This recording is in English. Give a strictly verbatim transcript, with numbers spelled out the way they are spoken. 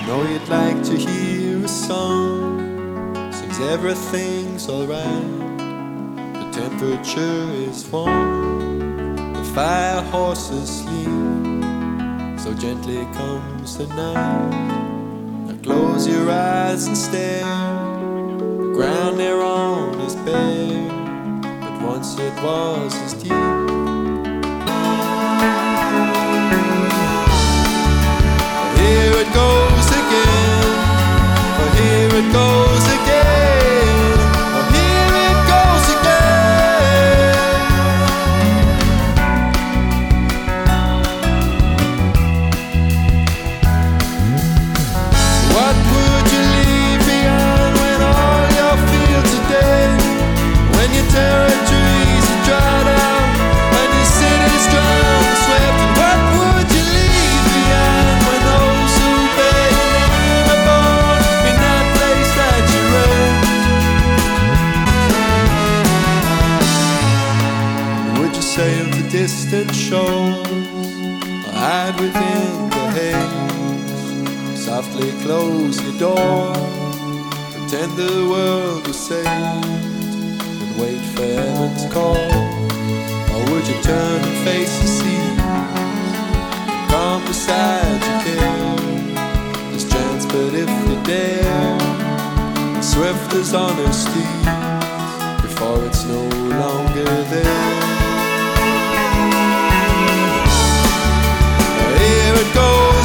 Know you'd like to hear a song, says everything's alright. The temperature is warm, the fire horses sleep. So gently comes the night. Now close your eyes and stare. The ground they're on is bare, but once it was as deep. Here it goes again, oh here it goes again, oh here it goes again. What would you leave behind when all your fields are dead? When your territories are dried out, when your cities drown and swept? And what would you leave behind when those who bear your name are born in that place that you rest? Would you sail to distant shores or hide within the haze? Softly close your door, pretend the world was saved, and wait for heaven's call. Or would you turn and face the sea, and come beside your care? There's chance, but if you dare, and swift as honesty, before it's no longer there. Here it goes